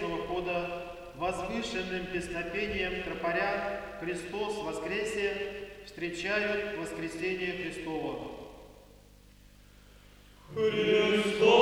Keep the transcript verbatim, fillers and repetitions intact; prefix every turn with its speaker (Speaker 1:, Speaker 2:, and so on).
Speaker 1: крестного хода возвышенным песнопением тропаря «Христос воскресе» встречают воскресение Христово.
Speaker 2: Христос!